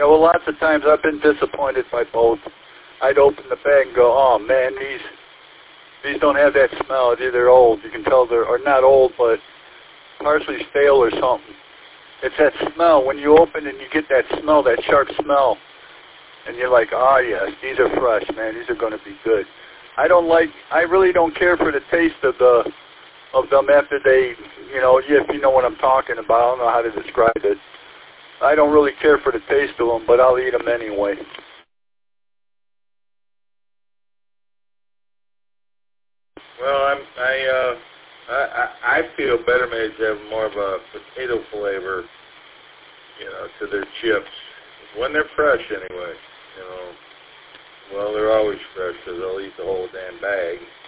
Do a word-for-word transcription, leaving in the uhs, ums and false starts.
Yeah, well, lots of times I've been disappointed by both. I'd open the bag and go, oh man, these these don't have that smell. It's either old, you can tell they're, or not old, but partially stale or something. It's that smell. When you open and you get that smell, that sharp smell, and you're like, oh yes, these are fresh, man. These are going to be good. I don't like, I really don't care for the taste of the of them after they, you know, if you know what I'm talking about. I don't know how to describe it. I don't really care for the taste of them, but I'll eat them anyway. Well, I'm, I, uh, I, I feel better maids have more of a potato flavor, you know, to their chips when they're fresh anyway. You know, well, they're always fresh because they'll eat the whole damn bag.